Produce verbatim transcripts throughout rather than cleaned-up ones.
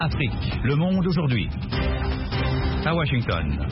Afrique, le monde aujourd'hui. À Washington.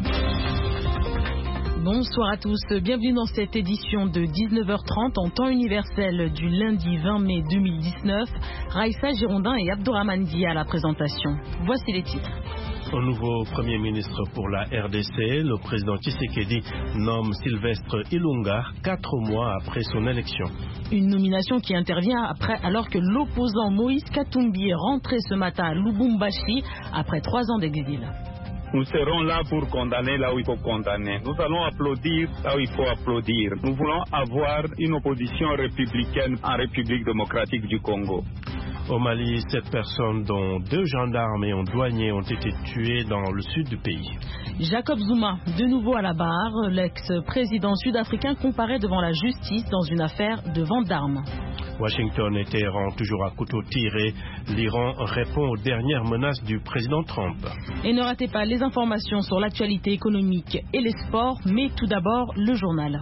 Bonsoir à tous, bienvenue dans cette édition de dix-neuf heures trente en temps universel du lundi vingt mai deux mille dix-neuf. Raïssa Girondin et Abdourahmane Dia à la présentation. Voici les titres. Au nouveau Premier ministre pour la R D C, le président Tshisekedi nomme Sylvestre Ilunga quatre mois après son élection. Une nomination qui intervient après, alors que l'opposant Moïse Katumbi est rentré ce matin à Lubumbashi après trois ans d'exil. Nous serons là pour condamner là où il faut condamner. Nous allons applaudir là où il faut applaudir. Nous voulons avoir une opposition républicaine en République démocratique du Congo. Au Mali, sept personnes, dont deux gendarmes et un douanier, ont été tuées dans le sud du pays. Jacob Zuma, de nouveau à la barre, l'ex-président sud-africain comparé devant la justice dans une affaire de vente d'armes. Washington et Téhéran toujours à couteau tiré. L'Iran répond aux dernières menaces du président Trump. Et ne ratez pas les informations sur l'actualité économique et les sports, mais tout d'abord le journal.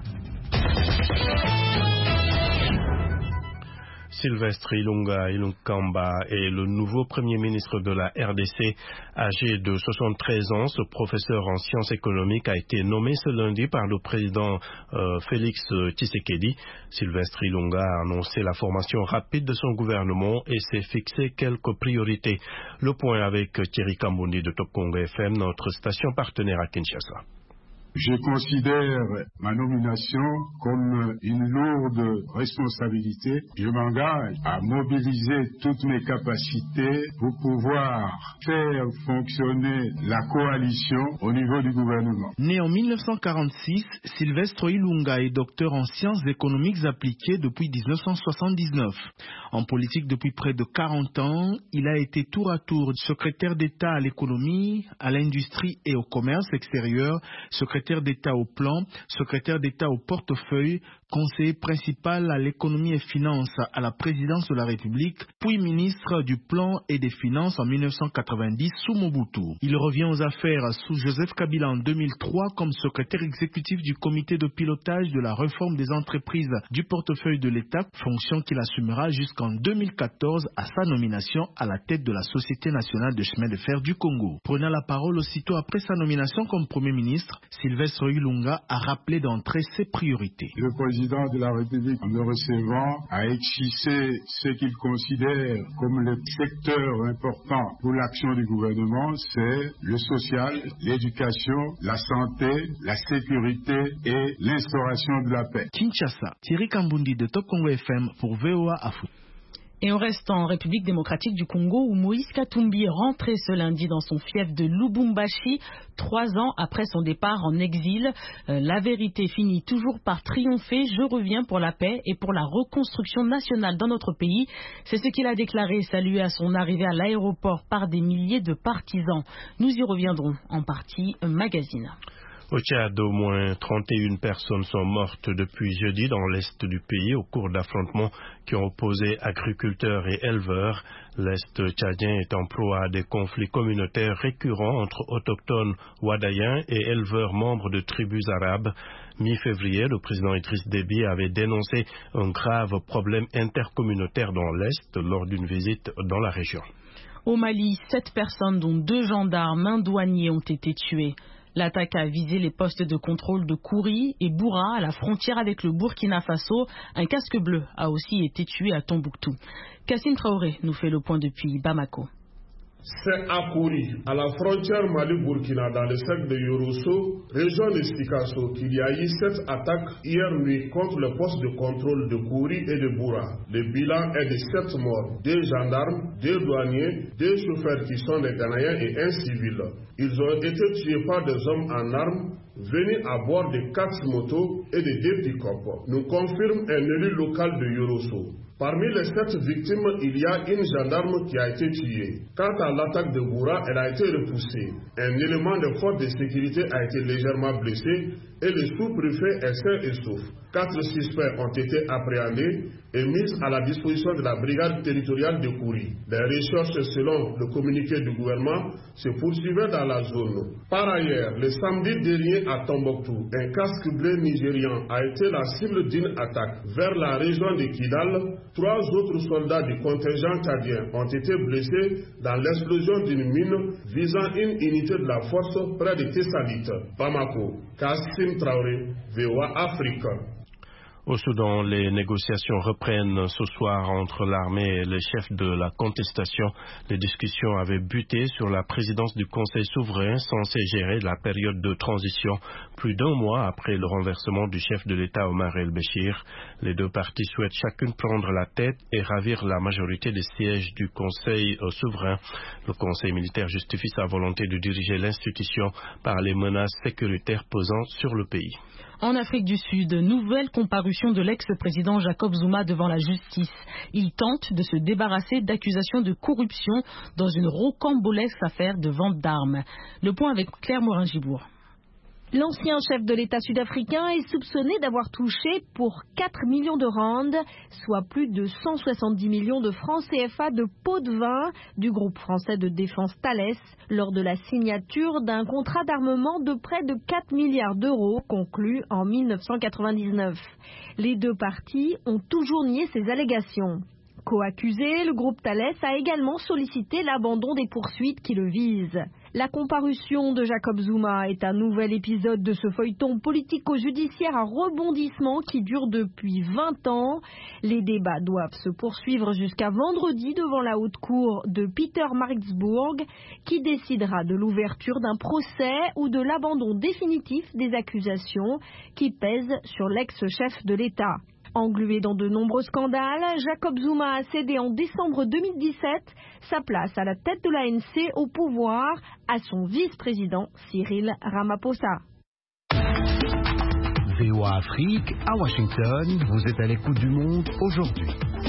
Sylvestre Ilunga Ilunkamba est le nouveau Premier ministre de la R D C. Âgé de soixante-treize ans, ce professeur en sciences économiques a été nommé ce lundi par le président euh, Félix Tshisekedi. Sylvestre Ilunga a annoncé la formation rapide de son gouvernement et s'est fixé quelques priorités. Le point avec Thierry Kambundi de Top Congo F M, notre station partenaire à Kinshasa. Je considère ma nomination comme une lourde responsabilité. Je m'engage à mobiliser toutes mes capacités pour pouvoir faire fonctionner la coalition au niveau du gouvernement. Né en mille neuf cent quarante-six, Sylvestre Ilunga est docteur en sciences économiques appliquées depuis mille neuf cent soixante-dix-neuf. En politique depuis près de quarante ans, il a été tour à tour secrétaire d'État à l'économie, à l'industrie et au commerce extérieur, secrétaire d'État au plan, secrétaire d'État au portefeuille, conseiller principal à l'économie et finances à la présidence de la République, puis ministre du plan et des finances en mille neuf cent quatre-vingt-dix sous Mobutu. Il revient aux affaires sous Joseph Kabila en deux mille trois comme secrétaire exécutif du comité de pilotage de la réforme des entreprises du portefeuille de l'État, fonction qu'il assumera jusqu'en deux mille quatorze à sa nomination à la tête de la Société nationale de chemin de fer du Congo. Prenant la parole aussitôt après sa nomination comme Premier ministre, Sylvestre Ilunga a rappelé d'entrée ses priorités. Le président de la République, en me recevant, a esquissé ce qu'il considère comme le secteur important pour l'action du gouvernement, c'est le social, l'éducation, la santé, la sécurité et l'instauration de la paix. Kinshasa, Thierry Kambundi de Top Congo F M pour V O A Afrique. Et on reste en République démocratique du Congo où Moïse Katumbi est rentré ce lundi dans son fief de Lubumbashi, trois ans après son départ en exil. Euh, la vérité finit toujours par triompher. Je reviens pour la paix et pour la reconstruction nationale dans notre pays. C'est ce qu'il a déclaré, salué à son arrivée à l'aéroport par des milliers de partisans. Nous y reviendrons en partie magazine. Au Tchad, au moins trente et une personnes sont mortes depuis jeudi dans l'est du pays au cours d'affrontements qui ont opposé agriculteurs et éleveurs. L'est tchadien est en proie à des conflits communautaires récurrents entre autochtones wadaïens et éleveurs membres de tribus arabes. Mi-février, le président Idriss Déby avait dénoncé un grave problème intercommunautaire dans l'est lors d'une visite dans la région. Au Mali, sept personnes dont deux gendarmes, un douanier ont été tués. L'attaque a visé les postes de contrôle de Kouri et Boura à la frontière avec le Burkina Faso. Un casque bleu a aussi été tué à Tombouctou. Kassim Traoré nous fait le point depuis Bamako. C'est à Kouri, à la frontière Mali-Burkina, dans le cercle de Yorosso, région de Sikasso, qu'il y a eu cette attaque hier nuit contre le poste de contrôle de Kouri et de Boura. Le bilan est de sept morts, deux gendarmes, deux douaniers, deux chauffeurs qui sont des Ghanéens et un civil. Ils ont été tués par des hommes en armes venus à bord de quatre motos et de deux pick-up, nous confirme un élu local de Yorosso. Parmi les sept victimes, il y a une gendarme qui a été tuée. Quant à l'attaque de Boura, elle a été repoussée. Un élément de force de sécurité a été légèrement blessé et le sous-préfet est sain et sauf. Quatre suspects ont été appréhendés et mis à la disposition de la brigade territoriale de Kouri. Les recherches, selon le communiqué du gouvernement, se poursuivaient dans la zone. Par ailleurs, le samedi dernier à Tombouctou, un casque bleu nigérian a été la cible d'une attaque. Vers la région de Kidal, trois autres soldats du contingent tchadien ont été blessés dans l'explosion d'une mine visant une unité de la force près de Tessalit. Bamako, Kassim Traoré, V O A Afrique. Au Soudan, les négociations reprennent ce soir entre l'armée et les chefs de la contestation. Les discussions avaient buté sur la présidence du Conseil souverain censé gérer la période de transition plus d'un mois après le renversement du chef de l'État Omar el-Béchir. Les deux parties souhaitent chacune prendre la tête et ravir la majorité des sièges du Conseil souverain. Le Conseil militaire justifie sa volonté de diriger l'institution par les menaces sécuritaires pesant sur le pays. En Afrique du Sud, nouvelle comparution de l'ex-président Jacob Zuma devant la justice. Il tente de se débarrasser d'accusations de corruption dans une rocambolesque affaire de vente d'armes. Le point avec Claire Morin-Gibourg. L'ancien chef de l'État sud-africain est soupçonné d'avoir touché pour quatre millions de rands, soit plus de cent soixante-dix millions de francs C F A de pots de vin du groupe français de défense Thales lors de la signature d'un contrat d'armement de près de quatre milliards d'euros conclu en mille neuf cent quatre-vingt-dix-neuf. Les deux parties ont toujours nié ces allégations. Co-accusé, le groupe Thales a également sollicité l'abandon des poursuites qui le visent. La comparution de Jacob Zuma est un nouvel épisode de ce feuilleton politico-judiciaire à rebondissement qui dure depuis vingt ans. Les débats doivent se poursuivre jusqu'à vendredi devant la haute cour de Pietermaritzburg qui décidera de l'ouverture d'un procès ou de l'abandon définitif des accusations qui pèsent sur l'ex-chef de l'État. Englué dans de nombreux scandales, Jacob Zuma a cédé en décembre deux mille dix-sept sa place à la tête de l'A N C au pouvoir à son vice-président Cyril Ramaphosa. V O A Afrique, à Washington, vous êtes à l'écoute du monde aujourd'hui.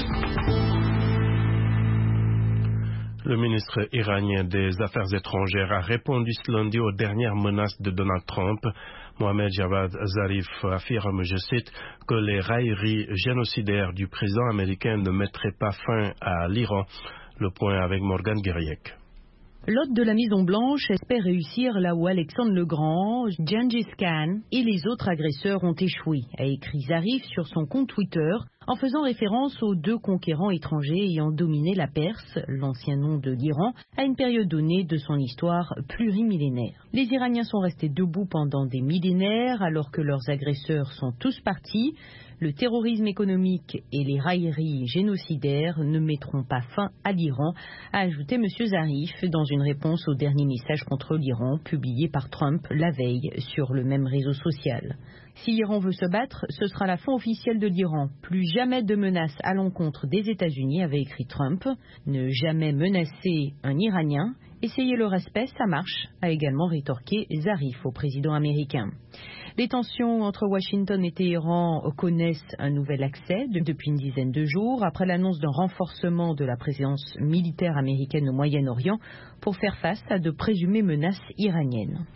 Le ministre iranien des Affaires étrangères a répondu ce lundi aux dernières menaces de Donald Trump. Mohamed Javad Zarif affirme, je cite, que les railleries génocidaires du président américain ne mettraient pas fin à l'Iran. Le point avec Morgane Guériec. L'hôte de la Maison-Blanche espère réussir là où Alexandre le Grand, Gengis Khan et les autres agresseurs ont échoué, a écrit Zarif sur son compte Twitter, en faisant référence aux deux conquérants étrangers ayant dominé la Perse, l'ancien nom de l'Iran, à une période donnée de son histoire plurimillénaire. Les Iraniens sont restés debout pendant des millénaires alors que leurs agresseurs sont tous partis. Le terrorisme économique et les railleries génocidaires ne mettront pas fin à l'Iran, a ajouté M. Zarif dans une réponse au dernier message contre l'Iran publié par Trump la veille sur le même réseau social. Si l'Iran veut se battre, ce sera la fin officielle de l'Iran. Plus jamais de menaces à l'encontre des États-Unis, avait écrit Trump. Ne jamais menacer un Iranien. Essayer le respect, ça marche, a également rétorqué Zarif au président américain. Les tensions entre Washington et Téhéran connaissent un nouvel accès depuis une dizaine de jours après l'annonce d'un renforcement de la présence militaire américaine au Moyen-Orient pour faire face à de présumées menaces iraniennes.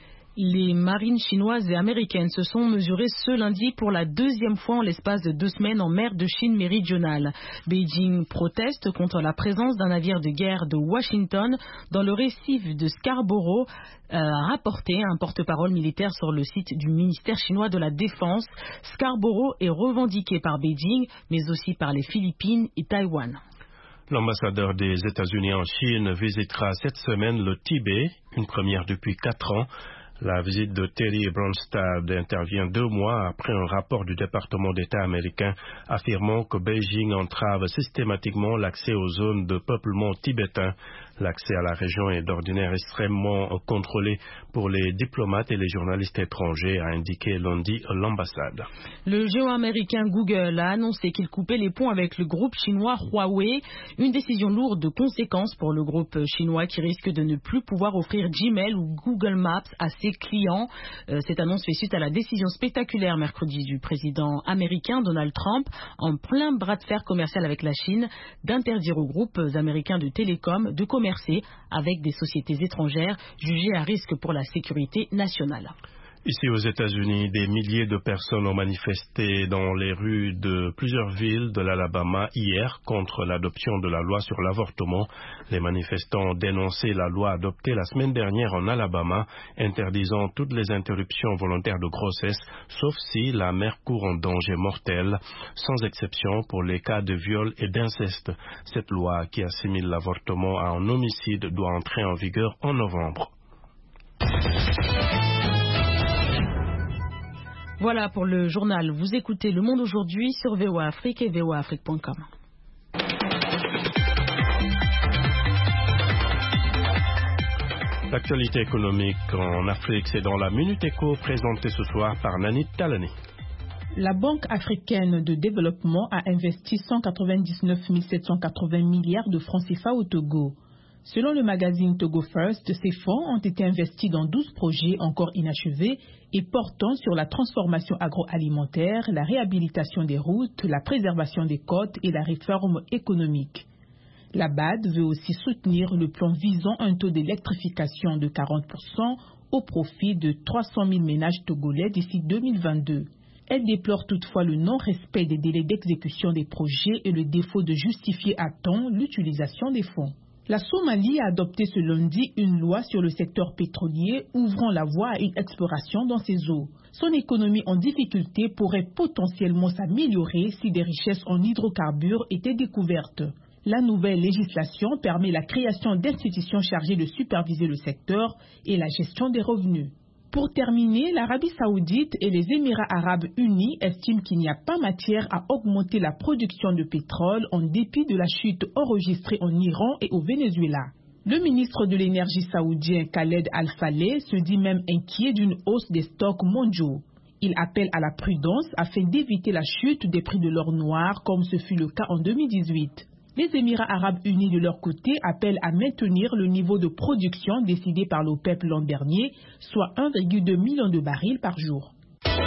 Les marines chinoises et américaines se sont mesurées ce lundi pour la deuxième fois en l'espace de deux semaines en mer de Chine méridionale. Beijing proteste contre la présence d'un navire de guerre de Washington dans le récif de Scarborough, a euh, rapporté un porte-parole militaire sur le site du ministère chinois de la Défense. Scarborough est revendiqué par Beijing, mais aussi par les Philippines et Taïwan. L'ambassadeur des États-Unis en Chine visitera cette semaine le Tibet, une première depuis quatre ans. La visite de Terry Branstad intervient deux mois après un rapport du département d'État américain affirmant que Beijing entrave systématiquement l'accès aux zones de peuplement tibétain. L'accès à la région est d'ordinaire extrêmement contrôlé pour les diplomates et les journalistes étrangers, a indiqué lundi l'ambassade. Le géant américain Google a annoncé qu'il coupait les ponts avec le groupe chinois Huawei, une décision lourde de conséquences pour le groupe chinois qui risque de ne plus pouvoir offrir Gmail ou Google Maps à ses clients. Euh, cette annonce fait suite à la décision spectaculaire mercredi du président américain Donald Trump, en plein bras de fer commercial avec la Chine, d'interdire aux groupes américains de télécom de commercer avec des sociétés étrangères jugées à risque pour la sécurité nationale. Ici aux États-Unis, des milliers de personnes ont manifesté dans les rues de plusieurs villes de l'Alabama hier contre l'adoption de la loi sur l'avortement. Les manifestants ont dénoncé la loi adoptée la semaine dernière en Alabama, interdisant toutes les interruptions volontaires de grossesse, sauf si la mère court un danger mortel, sans exception pour les cas de viol et d'inceste. Cette loi qui assimile l'avortement à un homicide doit entrer en vigueur en novembre. Voilà pour le journal. Vous écoutez Le Monde aujourd'hui sur V O A Afrique et V O A Afrique point com. L'actualité économique en Afrique, c'est dans la Minute Éco présentée ce soir par Nanit Talani. La Banque africaine de développement a investi cent quatre-vingt-dix-neuf mille sept cent quatre-vingts milliards de francs C F A au Togo. Selon le magazine Togo First, ces fonds ont été investis dans douze projets encore inachevés et portant sur la transformation agroalimentaire, la réhabilitation des routes, la préservation des côtes et la réforme économique. La B A D veut aussi soutenir le plan visant un taux d'électrification de quarante pour cent au profit de trois cent mille ménages togolais d'ici deux mille vingt-deux. Elle déplore toutefois le non-respect des délais d'exécution des projets et le défaut de justifier à temps l'utilisation des fonds. La Somalie a adopté ce lundi une loi sur le secteur pétrolier ouvrant la voie à une exploration dans ses eaux. Son économie en difficulté pourrait potentiellement s'améliorer si des richesses en hydrocarbures étaient découvertes. La nouvelle législation permet la création d'institutions chargées de superviser le secteur et la gestion des revenus. Pour terminer, l'Arabie saoudite et les Émirats arabes unis estiment qu'il n'y a pas matière à augmenter la production de pétrole en dépit de la chute enregistrée en Iran et au Venezuela. Le ministre de l'énergie saoudien Khaled Al-Faleh se dit même inquiet d'une hausse des stocks mondiaux. Il appelle à la prudence afin d'éviter la chute des prix de l'or noir comme ce fut le cas en deux mille dix-huit. Les Émirats arabes unis de leur côté appellent à maintenir le niveau de production décidé par l'OPEP l'an dernier, soit un virgule deux million de barils par jour.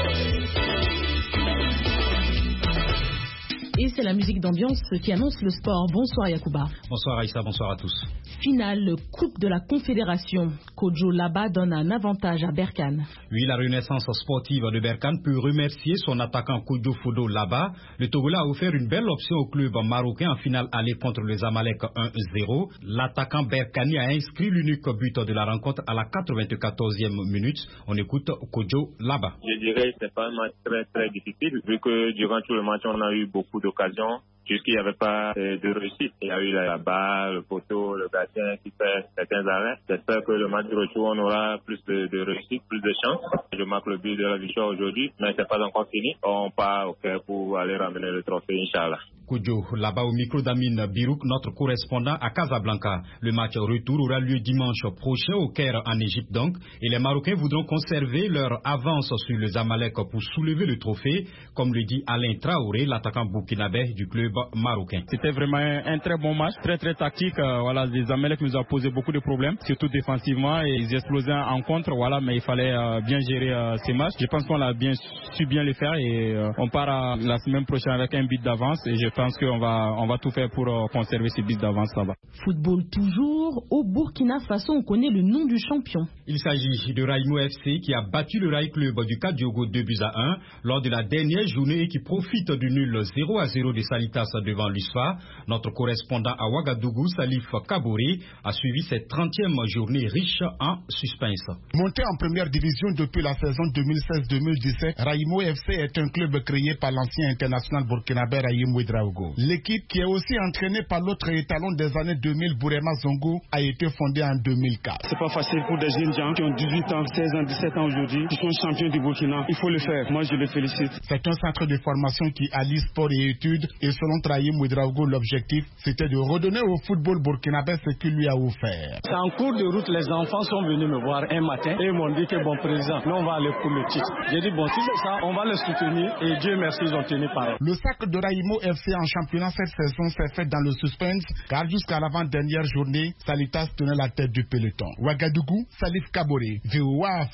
Et c'est la musique d'ambiance qui annonce le sport. Bonsoir Yacouba. Bonsoir Aïssa, bonsoir à tous. Finale Coupe de la Confédération. Kojo Laba donne un avantage à Berkane. Oui, la renaissance sportive de Berkane peut remercier son attaquant Kojo Fodo Laba. Le Togolais a offert une belle option au club marocain en finale aller contre les Zamalek un zéro. L'attaquant Berkani a inscrit l'unique but de la rencontre à la quatre-vingt-quatorzième minute. On écoute Kojo Laba. Je dirais que c'est pas un match très très difficile vu que durant tout le match on a eu beaucoup d'occasions. Jusqu'il n'y avait pas euh, de réussite. Il y a eu la balle, le poteau, le gardien qui fait certains arrêts. J'espère que le match de retour, on aura plus de, de réussite, plus de chance. Je marque le but de la victoire aujourd'hui, mais ce n'est pas encore fini. On part au Caire pour aller ramener le trophée, Inch'Allah. Kojo, là-bas au micro d'Amine Birouk, notre correspondant à Casablanca. Le match retour aura lieu dimanche prochain au Caire en Égypte donc. Et les Marocains voudront conserver leur avance sur les Zamalek pour soulever le trophée, comme le dit Alain Traoré, l'attaquant burkinabé du club marocain. C'était vraiment un très bon match, très très tactique. Euh, voilà, les Zamalek nous ont posé beaucoup de problèmes, surtout défensivement, et ils explosaient en contre. Voilà, mais il fallait euh, bien gérer euh, ces matchs. Je pense qu'on a bien su bien les faire et euh, on part à, la semaine prochaine avec un but d'avance et je pense qu'on va on va tout faire pour euh, conserver ces buts d'avance là-bas. Football toujours. Au Burkina Faso, on connaît le nom du champion. Il s'agit de Raimo F C qui a battu le Rail Club du Kadiogo deux buts à un lors de la dernière journée et qui profite du nul zéro à zéro de Salitas devant l'U S F A. Notre correspondant à Ouagadougou, Salif Kabouri, a suivi cette trentième journée riche en suspense. Monté en première division depuis la saison deux mille seize deux mille dix-sept, Raimo F C est un club créé par l'ancien international burkinabé Rahim Ouedraogo. L'équipe, qui est aussi entraînée par l'autre étalon des années deux mille, Bourema Zongo, a été fondée en deux mille quatre. C'est pas facile pour des jeunes gens qui ont dix-huit ans, seize ans, dix-sept ans aujourd'hui, qui sont champions du Burkina. Il faut le faire. Moi, je les félicite. C'est un centre de formation qui allie sport et études et selon Rahim Ouedraogo, l'objectif, c'était de redonner au football burkinabé ce qu'il lui a offert. C'est en cours de route, les enfants sont venus me voir un matin et ils m'ont dit que bon président, nous on va aller pour le titre. J'ai dit bon, si c'est ça, on va les soutenir et Dieu merci, ils ont tenu parole. Le sac de Raimo F C en championnat cette saison s'est fait dans le suspense car jusqu'à l'avant-dernière journée, Salitas tenait la tête du peloton. Ouagadougou, Salif Kaboré, V O A Afrique.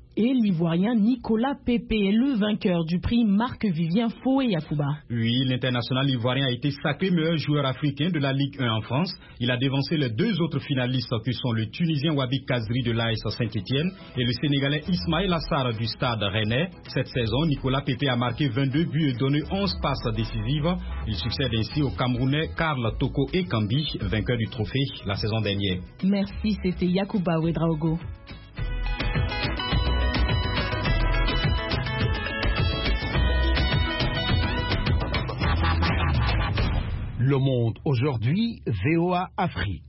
Et l'Ivoirien Nicolas Pepe est le vainqueur du prix Marc-Vivien Foé Yacouba. Oui, l'international ivoirien a été sacré meilleur joueur africain de la Ligue un en France. Il a dévancé les deux autres finalistes qui sont le Tunisien Wabi Kazri de l'A S Saint-Étienne et le Sénégalais Ismaël Assar du Stade Rennais. Cette saison, Nicolas Pepe a marqué vingt-deux buts et donné onze passes décisives. Il succède ainsi au Camerounais Karl Toko Ekambi, vainqueur du trophée la saison dernière. Merci, c'était Yacouba Ouedraogo. Le Monde aujourd'hui, V O A Afrique.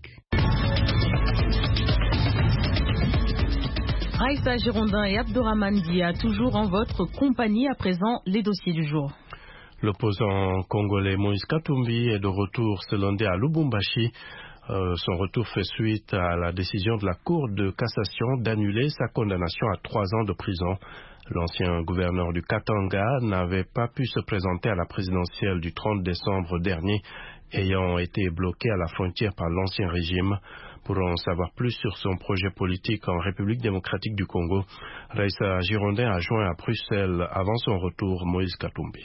Raïssa Girondin et Abdourahmane Dia, toujours en votre compagnie. À présent, les dossiers du jour. L'opposant congolais Moïse Katumbi est de retour ce lundi à Lubumbashi. Euh, son retour fait suite à la décision de la Cour de cassation d'annuler sa condamnation à trois ans de prison. L'ancien gouverneur du Katanga n'avait pas pu se présenter à la présidentielle du trente décembre dernier, ayant été bloqué à la frontière par l'ancien régime. Pour en savoir plus sur son projet politique en République démocratique du Congo, Raïssa Girondin a joint à Bruxelles avant son retour Moïse Katumbi.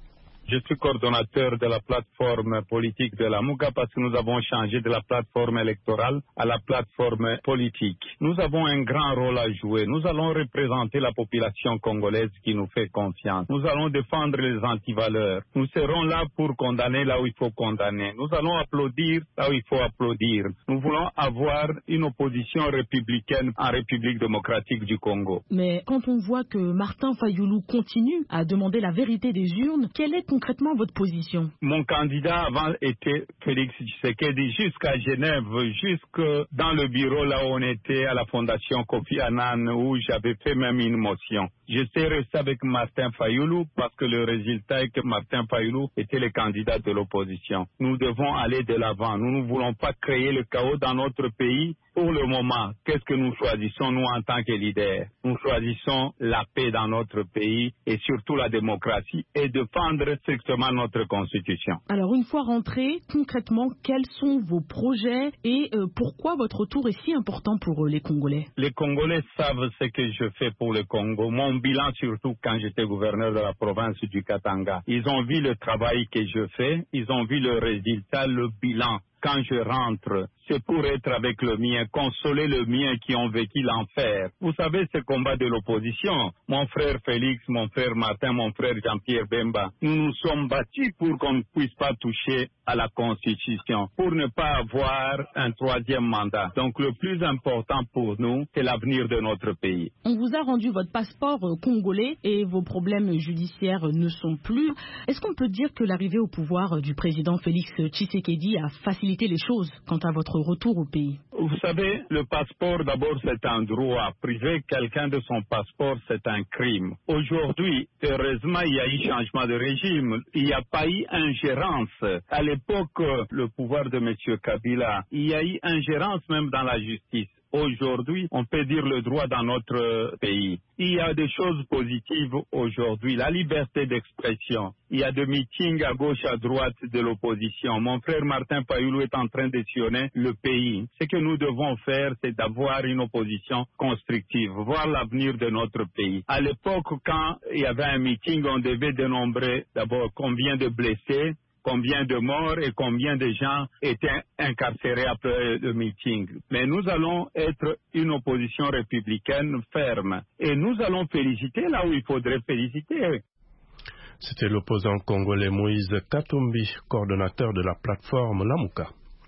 Je suis coordonnateur de la plateforme politique de la Mouka parce que nous avons changé de la plateforme électorale à la plateforme politique. Nous avons un grand rôle à jouer. Nous allons représenter la population congolaise qui nous fait confiance. Nous allons défendre les antivaleurs. Nous serons là pour condamner là où il faut condamner. Nous allons applaudir là où il faut applaudir. Nous voulons avoir une opposition républicaine en République démocratique du Congo. Mais quand on voit que Martin Fayoulou continue à demander la vérité des urnes, quelle est concrètement votre position? Mon candidat avant était Félix Tshisekedi jusqu'à Genève, jusque dans le bureau là où on était à la fondation Kofi Annan où j'avais fait même une motion. Je suis resté avec Martin Fayoulou parce que le résultat est que Martin Fayoulou était le candidat de l'opposition. Nous devons aller de l'avant. Nous ne voulons pas créer le chaos dans notre pays. Pour le moment, qu'est-ce que nous choisissons nous en tant que leaders? Nous choisissons la paix dans notre pays et surtout la démocratie et défendre strictement notre constitution. Alors une fois rentré, concrètement, quels sont vos projets et euh, pourquoi votre retour est si important pour euh, les Congolais? Les Congolais savent ce que je fais pour le Congo. Mon bilan surtout quand j'étais gouverneur de la province du Katanga. Ils ont vu le travail que je fais, ils ont vu le résultat, le bilan. Quand je rentre, c'est pour être avec le mien, consoler le mien qui ont vécu l'enfer. Vous savez, ce combat de l'opposition, mon frère Félix, mon frère Martin, mon frère Jean-Pierre Bemba, nous nous sommes battus pour qu'on ne puisse pas toucher à la Constitution, pour ne pas avoir un troisième mandat. Donc le plus important pour nous, c'est l'avenir de notre pays. On vous a rendu votre passeport congolais et vos problèmes judiciaires ne sont plus. Est-ce qu'on peut dire que l'arrivée au pouvoir du président Félix Tshisekedi a facilité les choses quant à votre retour au pays? Vous savez, le passeport, d'abord, c'est un droit. Priver quelqu'un de son passeport, c'est un crime. Aujourd'hui, heureusement, il y a eu changement de régime. Il n'y a pas eu ingérence. À l'époque, le pouvoir de M. Kabila, il y a eu ingérence même dans la justice. Aujourd'hui, on peut dire le droit dans notre pays. Il y a des choses positives aujourd'hui, la liberté d'expression. Il y a des meetings à gauche, à droite de l'opposition. Mon frère Martin Fayoulou est en train de sillonner le pays. Ce que nous devons faire, c'est d'avoir une opposition constructive, voir l'avenir de notre pays. À l'époque, quand il y avait un meeting, on devait dénombrer d'abord combien de blessés, combien de morts et combien de gens étaient incarcérés après le meeting. Mais nous allons être une opposition républicaine ferme. Et nous allons féliciter là où il faudrait féliciter. C'était l'opposant congolais Moïse Katumbi, coordonnateur de la plateforme Lamuka.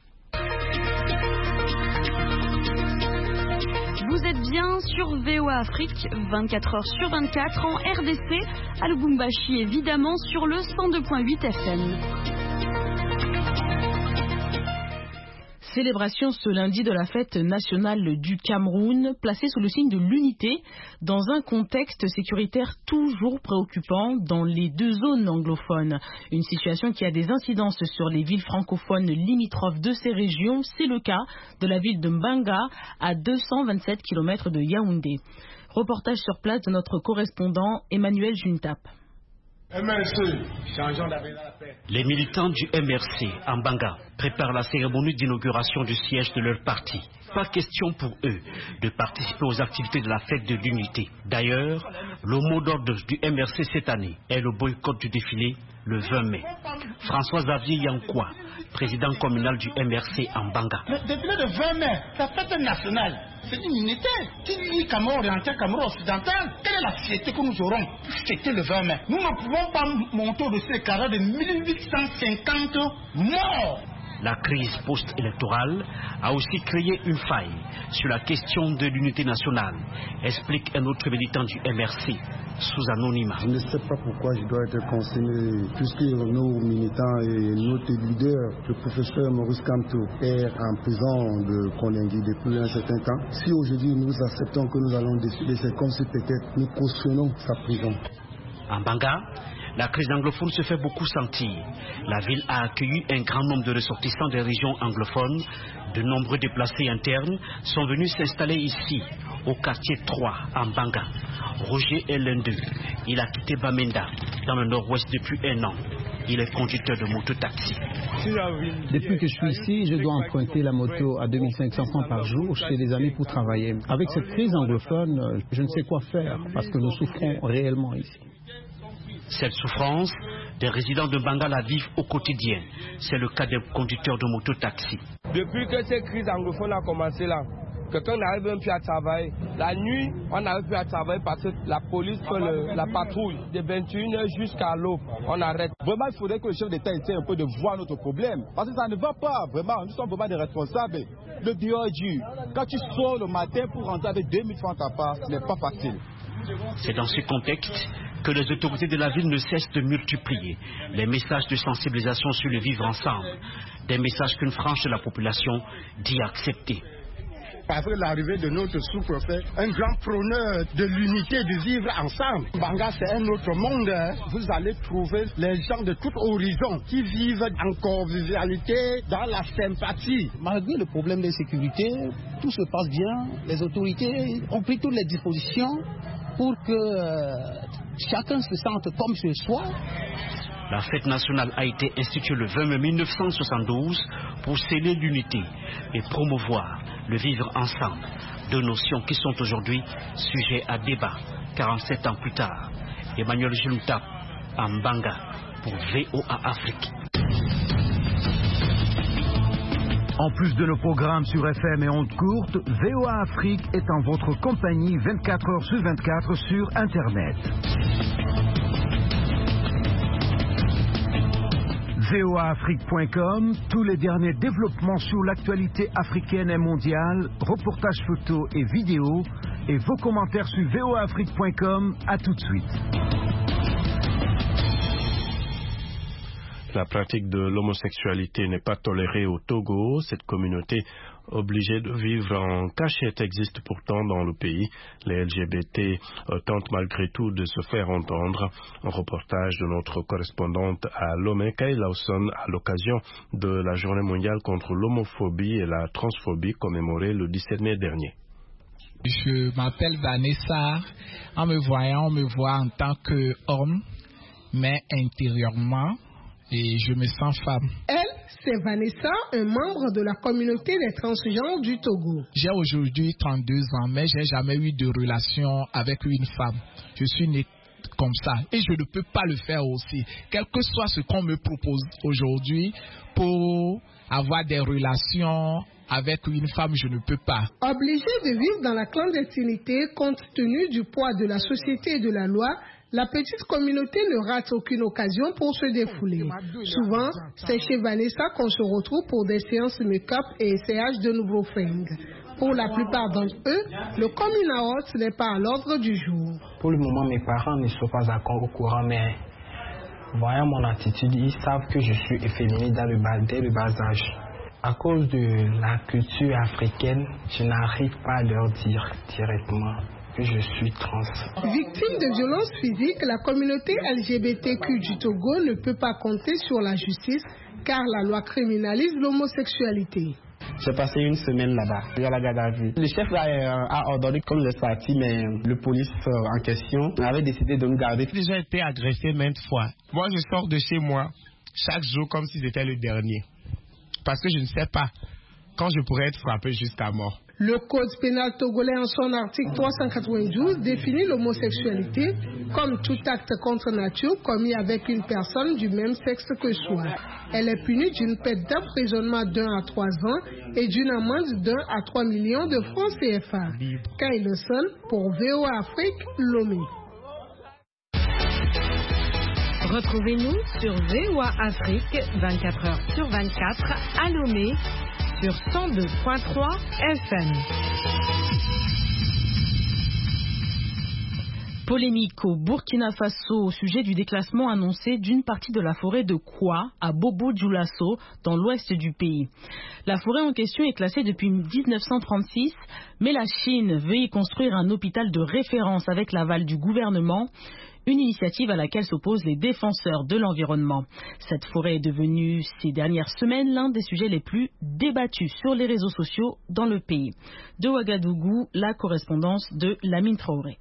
Vous êtes bien sur V O A Afrique, vingt-quatre heures sur vingt-quatre, en R D C, à Lubumbashi évidemment, sur le cent deux virgule huit F M. Célébration ce lundi de la fête nationale du Cameroun, placée sous le signe de l'unité, dans un contexte sécuritaire toujours préoccupant dans les deux zones anglophones. Une situation qui a des incidences sur les villes francophones limitrophes de ces régions. C'est le cas de la ville de Mbanga, à deux cent vingt-sept kilomètres de Yaoundé. Reportage sur place de notre correspondant Emmanuel Juntap. M R C, changeons d'avenir à la paix. Les militants du M R C en Banga préparent la cérémonie d'inauguration du siège de leur parti. Pas question pour eux de participer aux activités de la fête de l'unité. D'ailleurs, le mot d'ordre du M R C cette année est le boycott du défilé le vingt mai. François-Xavier Yankoua, président communal du M R C en Banga. Le défilé de vingt mai, la fête nationale, c'est une unité. Qui dit Cameroun oriental, Cameroun occidental, quelle est la fierté que nous aurons pour fêter le vingt mai? Nous ne pouvons pas monter au-dessus des carrés de mille huit cent cinquante morts. La crise post-électorale a aussi créé une faille sur la question de l'unité nationale, explique un autre militant du M R C, sous anonymat. Je ne sais pas pourquoi je dois être consigné, puisque nos militants et notre leader, le professeur Maurice Kamto, est en prison de Koningui depuis un certain temps. Si aujourd'hui nous acceptons que nous allons décider, c'est comme si peut-être nous cautionnons sa prison. En Banga, la crise anglophone se fait beaucoup sentir. La ville a accueilli un grand nombre de ressortissants des régions anglophones. De nombreux déplacés internes sont venus s'installer ici, au quartier trois, en Banga. Roger est l'un d'eux. Il a quitté Bamenda, dans le nord-ouest, depuis un an. Il est conducteur de moto-taxi. Depuis que je suis ici, je dois emprunter la moto à deux mille cinq cents francs par jour chez des amis pour travailler. Avec cette crise anglophone, je ne sais quoi faire parce que nous souffrons réellement ici. Cette souffrance, des résidents de Banga la vivent au quotidien. C'est le cas des conducteurs de moto-taxi. Depuis que cette crise anglophone a commencé là, quelqu'un n'arrive même plus à travailler. La nuit, on n'arrive plus à travailler parce que la police fait le, la patrouille de vingt et une heures jusqu'à l'aube. On arrête. Vraiment, il faudrait que le chef d'État essaie un peu de voir notre problème. Parce que ça ne va pas, vraiment. Nous sommes vraiment des responsables. Le dehors dur. Quand tu sors le matin pour rentrer avec deux mille francs à part, ce n'est pas facile. C'est dans ce contexte que les autorités de la ville ne cessent de multiplier les messages de sensibilisation sur le vivre ensemble. Des messages qu'une frange de la population dit accepter. Après l'arrivée de notre sous-préfet, un grand prôneur de l'unité de vivre ensemble. Banga, c'est un autre monde. Vous allez trouver les gens de tout horizon qui vivent en convivialité, dans la sympathie. Malgré le problème de sécurité, tout se passe bien. Les autorités ont pris toutes les dispositions pour que euh, chacun se sente comme chez soi. La fête nationale a été instituée le vingt mai mille neuf cent soixante-douze pour sceller l'unité et promouvoir le vivre ensemble. Deux notions qui sont aujourd'hui sujets à débat. quarante-sept ans plus tard, Emmanuel Gilouta en Banga pour V O A Afrique. En plus de nos programmes sur F M et ondes courtes, V O A Afrique est en votre compagnie vingt-quatre heures sur vingt-quatre sur Internet. V O A Afrique point com, tous les derniers développements sur l'actualité africaine et mondiale, reportages photos et vidéos, et vos commentaires sur V O A Afrique point com. À tout de suite. La pratique de l'homosexualité n'est pas tolérée au Togo. Cette communauté obligée de vivre en cachette existe pourtant dans le pays. Les L G B T tentent malgré tout de se faire entendre. Un reportage de notre correspondante à Lomé, Kay Lawson, à l'occasion de la Journée mondiale contre l'homophobie et la transphobie commémorée le dix-sept mai dernier. Je m'appelle Vanessa. En me voyant, on me voit en tant qu'homme, mais intérieurement, et je me sens femme. Elle, c'est Vanessa, un membre de la communauté des transgenres du Togo. J'ai aujourd'hui trente-deux ans, mais j'ai jamais eu de relation avec une femme. Je suis née comme ça et je ne peux pas le faire aussi. Quel que soit ce qu'on me propose aujourd'hui pour avoir des relations avec une femme, je ne peux pas. Obligée de vivre dans la clandestinité compte tenu du poids de la société et de la loi, la petite communauté ne rate aucune occasion pour se défouler. Souvent, c'est chez Vanessa qu'on se retrouve pour des séances make-up et essayage de nouveaux fringues. Pour la plupart d'entre eux, le coming out n'est pas à l'ordre du jour. Pour le moment, mes parents ne sont pas encore au courant, mais voyant mon attitude, ils savent que je suis efféminé dans le bas, dès le bas âge. À cause de la culture africaine, je n'arrive pas à leur dire directement que je suis trans. Victime de violences physiques, la communauté L G B T Q du Togo ne peut pas compter sur la justice car la loi criminalise l'homosexualité. J'ai passé une semaine là-bas, à la garde à vue. Le chef a, a ordonné comme je suis parti, mais le police en question avait décidé de me garder. J'ai déjà été agressé maintes fois. Moi, je sors de chez moi chaque jour comme si c'était le dernier. Parce que je ne sais pas quand je pourrais être frappé jusqu'à mort. Le code pénal togolais en son article trois cent quatre-vingt-douze définit l'homosexualité comme tout acte contre nature commis avec une personne du même sexe que soi. Elle est punie d'une peine d'emprisonnement d'un à trois ans et d'une amende d'un à trois millions de francs C F A. Kyle Son pour V O A Afrique, Lomé. Retrouvez-nous sur V O A Afrique vingt-quatre heures sur vingt-quatre à Lomé sur cent deux point trois F M. Polémique au Burkina Faso au sujet du déclassement annoncé d'une partie de la forêt de Kwa à Bobo-Dioulasso dans l'ouest du pays. La forêt en question est classée depuis mille neuf cent trente-six, mais la Chine veut y construire un hôpital de référence avec l'aval du gouvernement. Une initiative à laquelle s'opposent les défenseurs de l'environnement. Cette forêt est devenue ces dernières semaines l'un des sujets les plus débattus sur les réseaux sociaux dans le pays. De Ouagadougou, la correspondance de Lamine Traoré.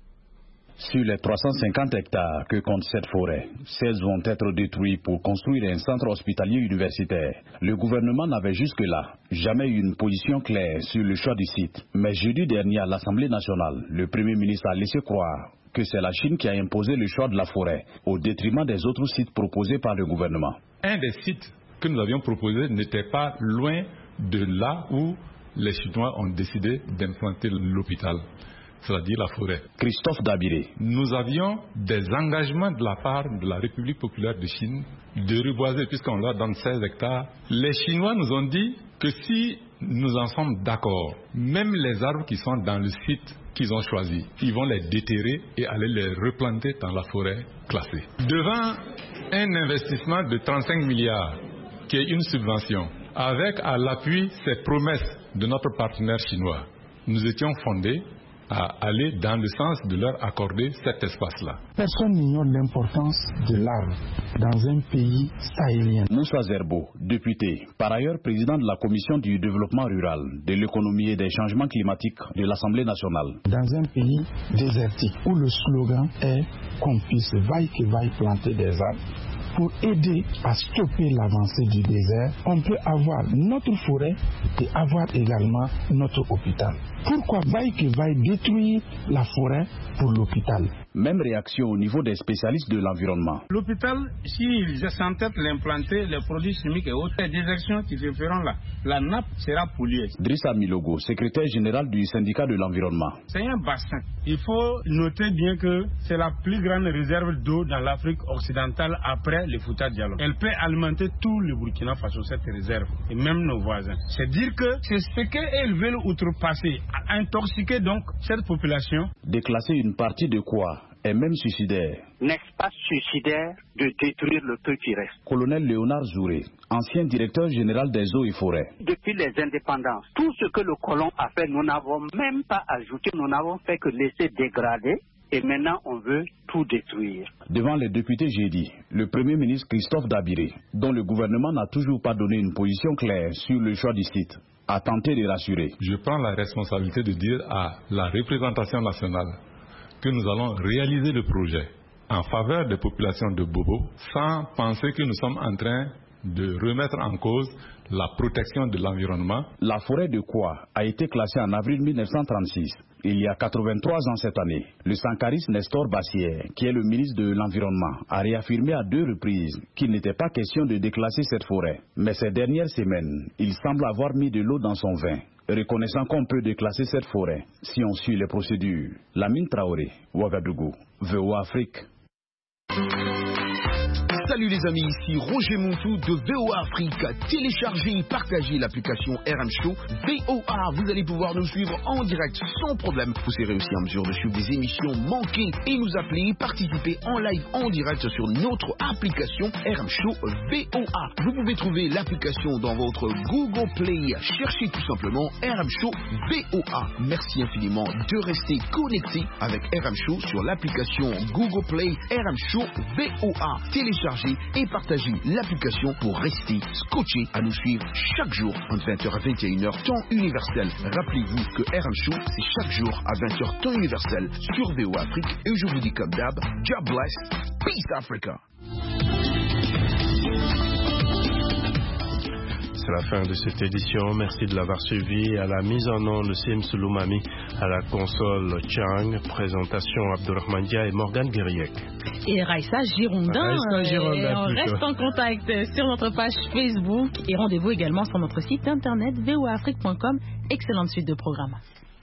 Sur les trois cent cinquante hectares que compte cette forêt, seize vont être détruits pour construire un centre hospitalier universitaire. Le gouvernement n'avait jusque-là jamais eu une position claire sur le choix du site. Mais jeudi dernier à l'Assemblée nationale, le Premier ministre a laissé croire que c'est la Chine qui a imposé le choix de la forêt au détriment des autres sites proposés par le gouvernement. Un des sites que nous avions proposé n'était pas loin de là où les Chinois ont décidé d'implanter l'hôpital, c'est-à-dire la forêt. Christophe Dabiré. Nous avions des engagements de la part de la République populaire de Chine de reboiser, puisqu'on leur donne seize hectares. Les Chinois nous ont dit que si nous en sommes d'accord, même les arbres qui sont dans le site qu'ils ont choisi, ils vont les déterrer et aller les replanter dans la forêt classée. Devant un investissement de trente-cinq milliards, qui est une subvention, avec à l'appui ces promesses de notre partenaire chinois, nous étions fondés à aller dans le sens de leur accorder cet espace-là. Personne n'ignore l'importance de l'arbre dans un pays sahélien. Moussa Zerbo, député, par ailleurs président de la Commission du développement rural, de l'économie et des changements climatiques de l'Assemblée nationale. Dans un pays désertique où le slogan est qu'on puisse vaille que vaille planter des arbres, pour aider à stopper l'avancée du désert, on peut avoir notre forêt et avoir également notre hôpital. Pourquoi vaille que vaille détruire la forêt pour l'hôpital? Même réaction au niveau des spécialistes de l'environnement. L'hôpital, s'ils s'entêtent l'implanter, les produits chimiques et autres, les déjections qui se feront là, la nappe sera polluée. Drissa Milogo, secrétaire général du syndicat de l'environnement. C'est un bassin. Il faut noter bien que c'est la plus grande réserve d'eau dans l'Afrique occidentale après le Fouta Djallon. Elle peut alimenter tout le Burkina Faso, cette réserve, et même nos voisins. C'est dire que c'est ce qu'elles veulent outrepasser, intoxiquer donc cette population. Déclasser une partie de quoi est même suicidaire. N'est-ce pas suicidaire de détruire le peu qui reste? Colonel Léonard Zouré, ancien directeur général des eaux et forêts. Depuis les indépendances, tout ce que le colon a fait, nous n'avons même pas ajouté, nous n'avons fait que laisser dégrader. Et maintenant, on veut tout détruire. Devant les députés jeudi, le Premier ministre Christophe Dabiré, dont le gouvernement n'a toujours pas donné une position claire sur le choix du site, a tenté de rassurer. Je prends la responsabilité de dire à la représentation nationale que nous allons réaliser le projet en faveur des populations de Bobo sans penser que nous sommes en train de remettre en cause la protection de l'environnement. La forêt de Kwa a été classée en avril mille neuf cent trente-six. Il y a quatre-vingt-trois ans cette année, le sankariste Nestor Bassière, qui est le ministre de l'Environnement, a réaffirmé à deux reprises qu'il n'était pas question de déclasser cette forêt. Mais ces dernières semaines, il semble avoir mis de l'eau dans son vin, reconnaissant qu'on peut déclasser cette forêt si on suit les procédures. Lamine Traoré, Ouagadougou, V O A Afrique. Salut les amis, ici Roger Montou de V O A Afrique. Téléchargez et partagez l'application R M Show V O A. Vous allez pouvoir nous suivre en direct sans problème. Vous serez aussi en mesure de suivre des émissions manquées et nous appeler, participer en live en direct sur notre application R M Show V O A. Vous pouvez trouver l'application dans votre Google Play. Cherchez tout simplement R M Show V O A. Merci infiniment de rester connecté avec R M Show sur l'application Google Play R M Show V O A. Téléchargez téléchargez et partagez l'application pour rester scotché à nous suivre chaque jour entre vingt heures à vingt et une heures temps universel. Rappelez-vous que R M Show, c'est chaque jour à vingt heures temps universel sur V O A Afrique. Et je vous dis comme d'hab, God bless, peace Africa. C'est la fin de cette édition. Merci de l'avoir suivi. À la mise en onde, Sim Sulumami. À la console, Chang. Présentation, Abdurrahman Dia et Morgan Guériec. Et Raissa Girondin. Raissa Girondin. Et on reste en contact sur notre page Facebook. Et rendez-vous également sur notre site internet v o a afrique point com. Excellente suite de programme.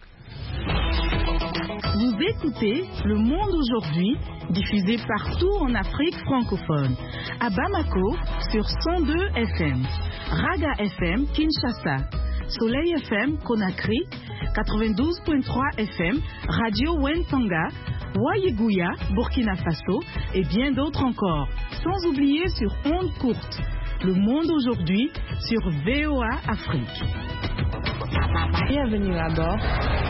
Vous écoutez Le Monde aujourd'hui, diffusé partout en Afrique francophone. À Bamako, sur cent deux F M. Raga F M, Kinshasa. Soleil F M, Conakry. quatre-vingt-douze virgule trois F M. Radio Wentanga. Wayiguya, Burkina Faso. Et bien d'autres encore. Sans oublier sur ondes courtes. Le Monde aujourd'hui, sur V O A Afrique. Bienvenue à bord.